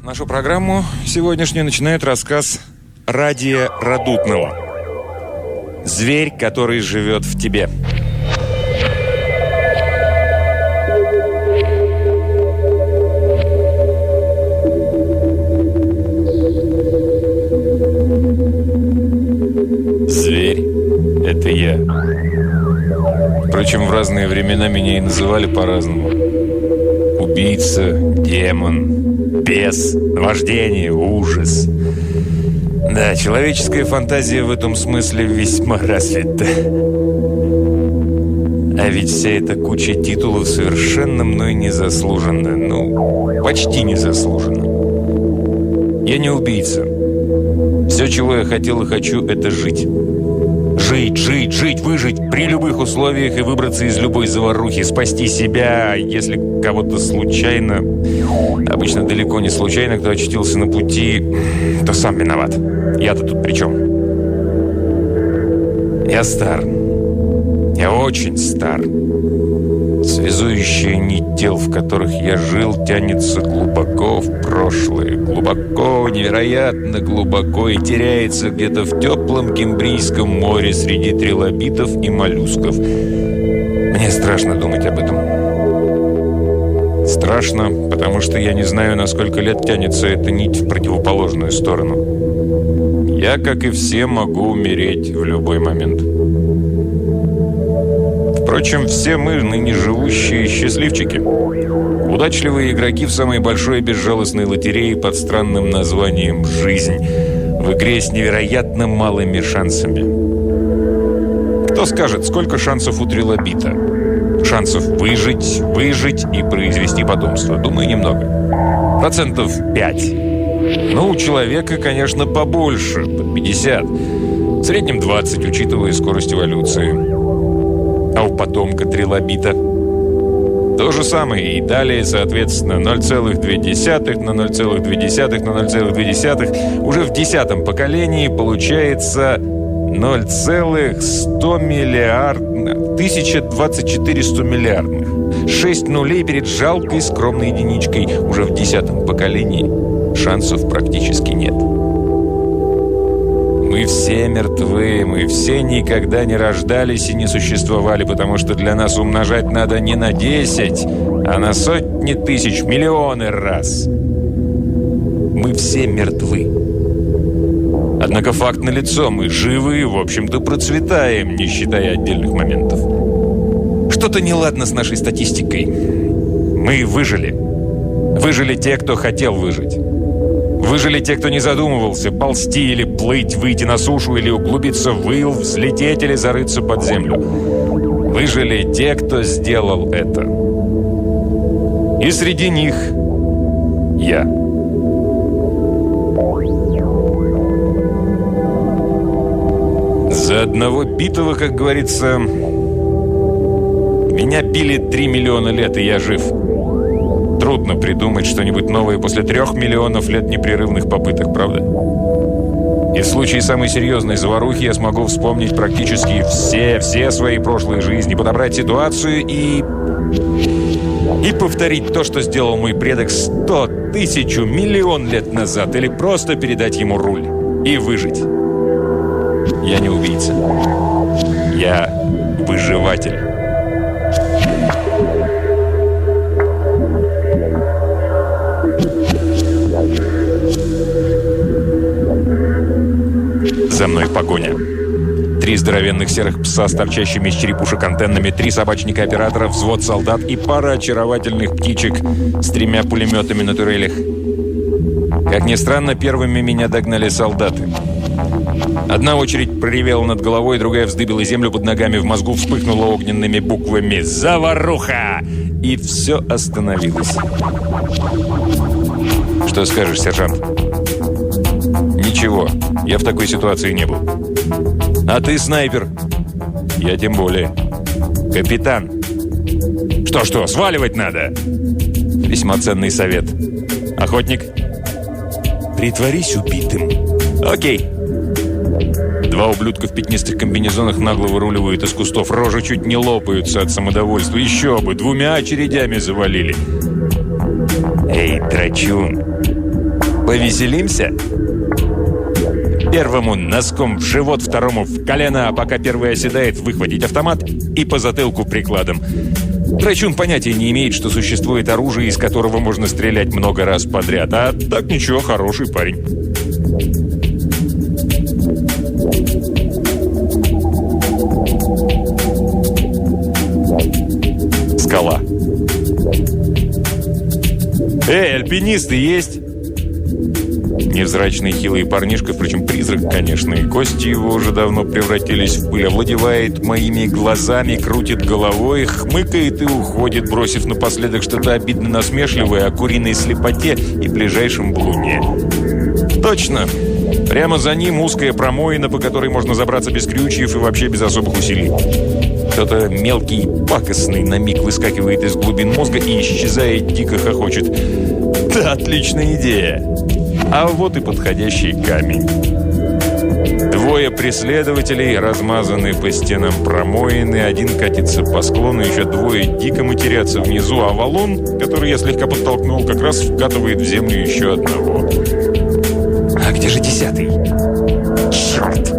Нашу программу сегодняшнюю начинает рассказ Радия Радутного «Зверь, который живет в тебе». Зверь — это я. Впрочем, в разные времена меня и называли по-разному. Убийца, демон, бес, наваждение, ужас. Да, человеческая фантазия в этом смысле весьма развита. А ведь вся эта куча титулов совершенно мной незаслуженно. Ну, почти незаслуженно. Я не убийца. Все, чего я хотел и хочу, это жить. Жить, выжить при любых условиях и выбраться из любой заварухи, спасти себя, если кого-то случайно, обычно далеко не случайно, кто очутился на пути, то сам виноват. Я-то тут при чем? Я стар. Я очень стар. Связующая нить тел, в которых я жил, тянется глубоко в прошлое. Глубоко, невероятно глубоко и теряется где-то в теплом Кембрийском море среди трилобитов и моллюсков. Мне страшно думать об этом. Страшно, потому что я не знаю, на сколько лет тянется эта нить в противоположную сторону. Я, как и все, могу умереть в любой момент. Впрочем, все мы, ныне живущие, счастливчики. Удачливые игроки в самой большой и безжалостной лотерее под странным названием «Жизнь», в игре с невероятно малыми шансами. Кто скажет, сколько шансов у трилобита? Шансов выжить и произвести потомство? Думаю, немного. 5%. Ну, у человека, конечно, побольше, под 50. В среднем 20, учитывая скорость эволюции. А у потомка трилобита то же самое. И далее, соответственно, 0,2 на 0,2 на 0,2. Уже в 10-м поколении получается 0,100 миллиардных. 1024 100-миллиардных. 6 нулей перед жалкой скромной единичкой. Уже в 10-м поколении шансов практически нет. Мы все мертвы, мы все никогда не рождались и не существовали, потому что для нас умножать надо не на 10, а на сотни тысяч, миллионы раз. Мы все мертвы. Однако факт налицо, мы живы и, в общем-то, процветаем, не считая отдельных моментов. Что-то неладно с нашей статистикой. Мы выжили. Выжили те, кто хотел выжить. Выжили те, кто не задумывался, ползти или плыть, выйти на сушу или углубиться в ил, взлететь или зарыться под землю. Выжили те, кто сделал это. И среди них я. За одного битого, как говорится, меня били 3 миллиона лет, и я жив. Трудно придумать что-нибудь новое после 3 миллионов лет непрерывных попыток, правда? И в случае самой серьезной заварухи я смогу вспомнить практически все свои прошлые жизни, подобрать ситуацию и повторить то, что сделал мой предок 100, 1000, миллион лет назад, или просто передать ему руль и выжить. Я не убийца. Я выживатель. За мной погоня. 3 здоровенных серых пса с торчащими из черепушек антеннами, 3 собачника-оператора, взвод солдат и пара очаровательных птичек с 3 пулеметами на турелях. Как ни странно, первыми меня догнали солдаты. Одна очередь проревела над головой, другая вздыбила землю под ногами, в мозгу вспыхнула огненными буквами «Заваруха!» И все остановилось. Что скажешь, сержант? Ничего, я в такой ситуации не был. А ты снайпер? Я тем более. Капитан. Что, сваливать надо? Весьма ценный совет. Охотник? Притворись убитым. Окей. 2 ублюдка в пятнистых комбинезонах нагло выруливают из кустов. Рожи чуть не лопаются от самодовольства. Еще бы, 2 очередями завалили. Эй, драчун, Повеселимся? Первому носком в живот, второму в колено, а пока первый оседает, выхватить автомат и по затылку прикладом. Драчун понятия не имеет, что существует оружие, из которого можно стрелять много раз подряд. А так ничего, хороший парень. Скала. Эй, альпинисты есть? Невзрачный хилый парнишка, впрочем, призрак, конечно, и кости его уже давно превратились в пыль, овладевает моими глазами, крутит головой, хмыкает и уходит, бросив напоследок что-то обидно насмешливое о куриной слепоте и ближайшем блуне. Точно! Прямо за ним узкая промоина, по которой можно забраться без крючьев и вообще без особых усилий. Кто-то мелкий, пакостный на миг выскакивает из глубин мозга и исчезает, дико хохочет. Да, отличная идея! А вот и подходящий камень. Двое преследователей размазаны по стенам промоины, один катится по склону, еще двое дико матерятся внизу, а валун, который я слегка подтолкнул, как раз вкатывает в землю еще одного. А где же 10-й? Черт!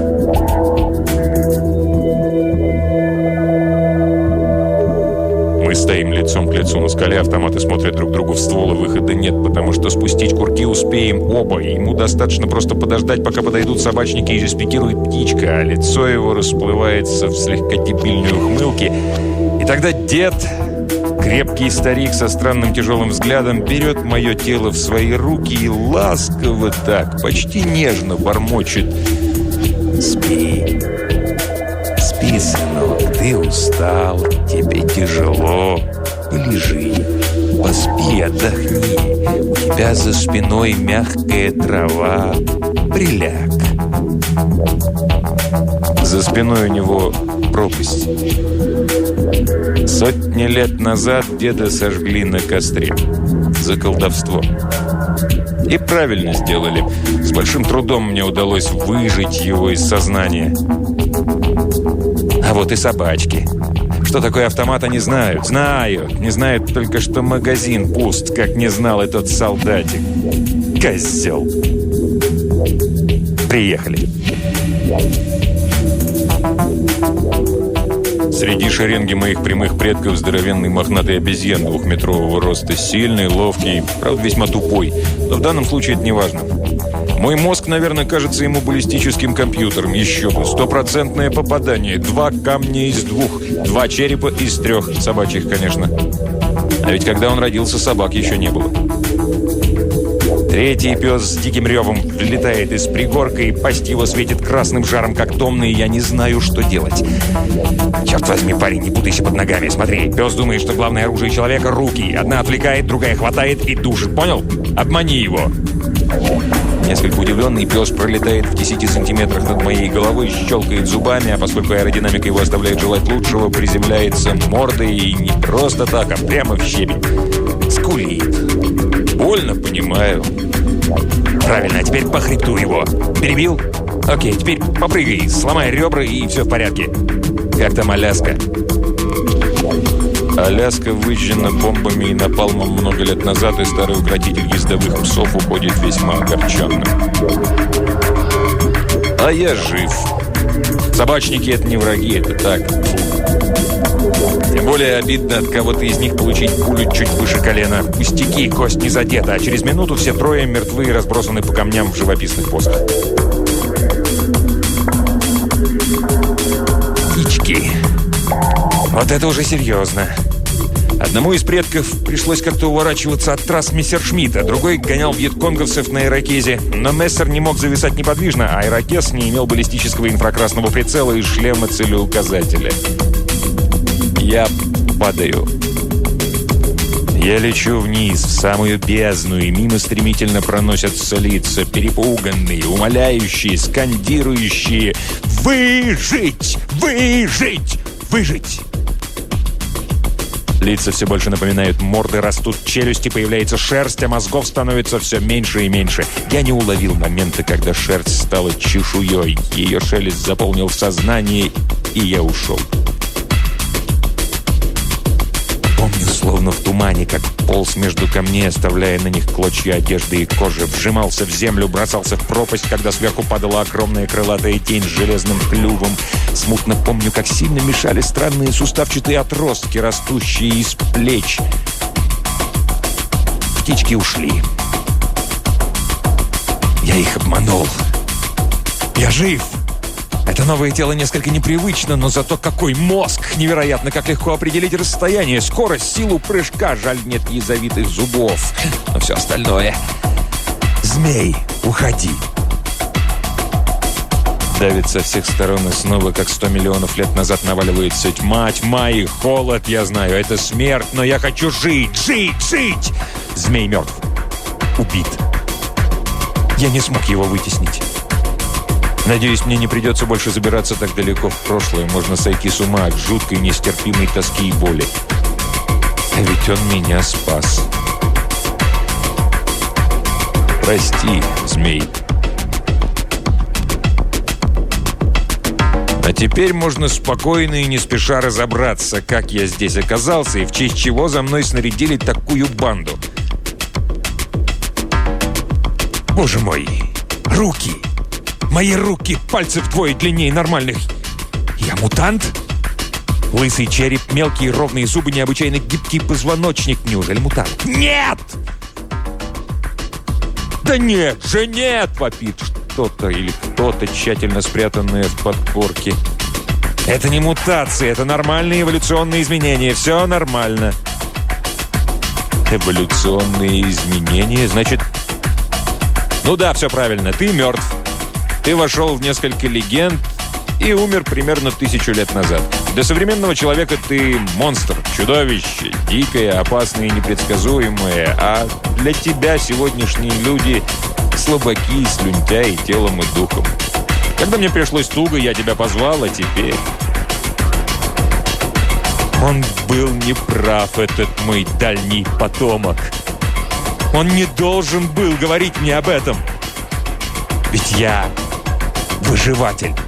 Мы стоим лицом к лицу на скале, автоматы смотрят друг другу в ствол, и выхода нет, потому что спустить курки успеем оба, и ему достаточно просто подождать, пока подойдут собачники и заспикирует птичка, а лицо его расплывается в слегка дебильной ухмылке. И тогда дед, крепкий старик со странным тяжелым взглядом, берет мое тело в свои руки и ласково так, почти нежно бормочет: «Спи, спи, сынок, ты устал, тебе тяжело, полежи, поспи, отдохни, у тебя за спиной мягкая трава, приляг». За спиной у него пропасть. Сотни лет назад деда сожгли на костре за колдовство. И правильно сделали. С большим трудом мне удалось выжить его из сознания. А вот и собачки. Что такое автомат, они знают. Знают. Не знают только, что магазин пуст, как не знал этот солдатик. Козел. Приехали. Среди шеренги моих прямых предков здоровенный мохнатый обезьян двухметрового роста, сильный, ловкий, правда, весьма тупой. Но в данном случае это не важно. Мой мозг, наверное, кажется ему баллистическим компьютером. Еще бы. 100% попадание. 2 камня из 2. 2 черепа из 3. Собачьих, конечно. А ведь когда он родился, собак еще не было. Третий пес с диким ревом влетает из пригорка, и пасть его светит красным жаром, как томный, и я не знаю, что делать. Черт возьми, парень, не путайся под ногами. Смотри, пес думает, что главное оружие человека — руки. Одна отвлекает, другая хватает и душит. Понял? Обмани его. Несколько удивленный пес пролетает в 10 сантиметрах над моей головой, щелкает зубами, а поскольку аэродинамика его оставляет желать лучшего, приземляется мордой и не просто так, а прямо в щебень. Скулит. Больно, понимаю. Правильно, а теперь по хребту его. Перебил? Окей, теперь попрыгай, сломай ребра, и все в порядке. Как там Аляска? Аляска выжжена бомбами и напалмом много лет назад, и старый укротитель ездовых псов уходит весьма огорченным. А я жив. Собачники — это не враги, это так. Тем более обидно от кого-то из них получить пулю чуть выше колена. Пустяки, кость не задета, а через минуту все трое мертвы и разбросаны по камням в живописных позах. Птички. Вот это уже серьезно. Одному из предков пришлось как-то уворачиваться от трасс Мессершмитта, другой гонял вьетконговцев на ирокезе. Но Мессер не мог зависать неподвижно, а ирокез не имел баллистического инфракрасного прицела и шлема целеуказателя. Я падаю. Я лечу вниз, в самую бездну, и мимо стремительно проносятся лица, перепуганные, умоляющие, скандирующие: «Выжить! Выжить! Выжить!» Лица все больше напоминают морды, растут челюсти, появляется шерсть, а мозгов становится все меньше и меньше. Я не уловил момента, когда шерсть стала чешуей. Ее шелест заполнил сознание, и я ушел. Помню словно в тумане, как полз между камней, оставляя на них клочья одежды и кожи, вжимался в землю, бросался в пропасть, когда сверху падала огромная крылатая тень с железным клювом. Смутно помню, как сильно мешали странные суставчатые отростки, растущие из плеч. Птички ушли. Я их обманул. Я жив. Это новое тело несколько непривычно, но зато какой мозг! Невероятно, как легко определить расстояние, скорость, силу прыжка. Жаль, нет ядовитых зубов. Но все остальное... Змей, уходи! Давит со всех сторон и снова, как 100 миллионов лет назад, наваливается тьма. Тьма и холод, я знаю, это смерть, но я хочу жить, жить, жить! Змей мертв. Убит. Я не смог его вытеснить. Надеюсь, мне не придется больше забираться так далеко в прошлое. Можно сойти с ума от жуткой, нестерпимой тоски и боли. А ведь он меня спас. Прости, змей. А теперь можно спокойно и не спеша разобраться, как я здесь оказался и в честь чего за мной снарядили такую банду. Боже мой, руки! Мои руки, пальцы вдвое длиннее нормальных. Я мутант? Лысый череп, мелкие ровные зубы, необычайно гибкий позвоночник. Неужели мутант? Нет! Да нет же, нет! Вопит что-то или кто-то, тщательно спрятанное в подкорке. Это не мутация, это нормальные эволюционные изменения. Все нормально. Эволюционные изменения? Значит... Ну да, все правильно, ты мертв. Ты вошел в несколько легенд и умер примерно 1000 лет назад. Для современного человека ты монстр, чудовище, дикое, опасное и непредсказуемое. А для тебя сегодняшние люди слабаки, слюнтяи телом и духом. Когда мне пришлось туго, я тебя позвал, а теперь... Он был неправ, этот мой дальний потомок. Он не должен был говорить мне об этом. Ведь я... выживатель.